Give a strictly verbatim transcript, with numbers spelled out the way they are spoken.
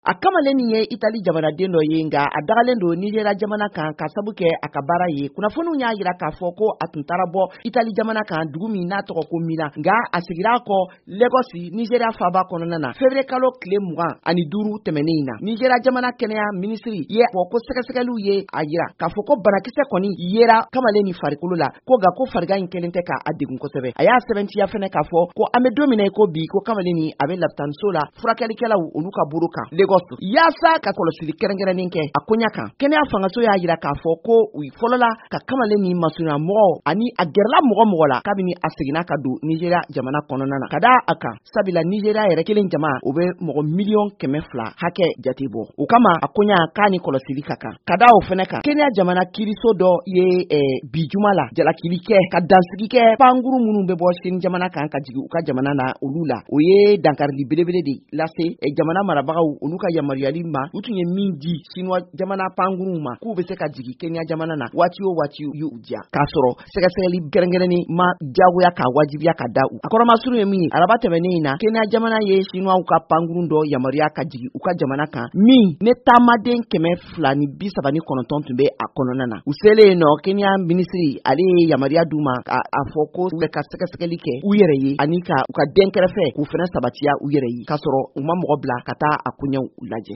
A kamalen ye Italie jamanaden dɔ ye nga a dagalen do Nigeria jamana kan ka sabu kɛ a ka baara ye. Kunnafoniw y'a yira k'a fɔ ko a tun taara bɔ Italie jamana kan dugu min n'a tɔgɔ ko Milan nga a sigira kɔ Lagos Nigeria faaba kɔnɔna na février kalo tile mugan ani duuru tɛmɛnen in na. Nigeria jamana kɛnɛya minisiri ye fɔ ko sɛgɛsɛgɛliw ye a yira k'a fɔ ko banakisɛ kɔni yera kamalen ni farikolo la ko ga ko farigan in kelen tɛ k'a degun kosɛbɛ. A y'a sɛbɛntiya fɛnɛ k'a fɔ ko an bɛ don min na ko bi ko kamalen ni a bɛ lapitaniso la furakɛlikɛlaw olu ka bolo kan yaasa ka kɔlɔsili kɛrɛnkɛrɛnnen kɛ a koɲa kan. Kɛnɛya fangaso y'a yira k'a fɔ ko u fɔlɔla ka kamalen ni masunya mɔgɔ ani a gɛrɛla mɔgɔ mɔgɔ la kabini a seginna ka don Nigeria jamana kɔnɔna na. Ka da a kan sabila Nigeria yɛrɛ kelen jama o bɛ mɔgɔ miliyɔn kɛmɛ fila hakɛ jate bɔ. O kama a koɲa k'a ni kɔlɔsili ka kan. Ka da o fɛnɛ kan Kɛnɛya jamana kiriso dɔ ye eh, bijuma la jalakili kɛ ka dansigi kɛ panguru minnu bɛ bɔ Sini jamana kan ka jigin u ka jamana na olu la. O ye dankarili belebele de lase eh, jamana marabagaw olu ka yamaruyali ma u tun ye min di Chinois jamana panguru ma k'u bɛ se ka jigin Kenya jamana na waati o waati y'u diya k'a sɔrɔ sɛgɛsɛgɛli gɛrɛngɛrɛnni ma jagoya ka wajibiya ka da u. A kɔrɔmasuru ye min ye araba tɛmɛnen in na Kenya jamana ye Chinois ka panguru dɔ yamaruya ka jigin u ka jamana kan min ne taamaden kɛmɛ fila ni bi saba ni kɔnɔntɔn tun bɛ a kɔnɔna na. U selen nɔ Kenya minisiri ale ye yamaruya d'u ma a, a fɔ ko u bɛ ka sɛgɛsɛgɛli kɛ u yɛrɛ ye ani ka u ka den kɛrɛfɛ k'u fɛnɛ sabatiya u yɛrɛ ye k'a sɔrɔ u ma mɔgɔ bila ka taa a koɲɛw lajɛ.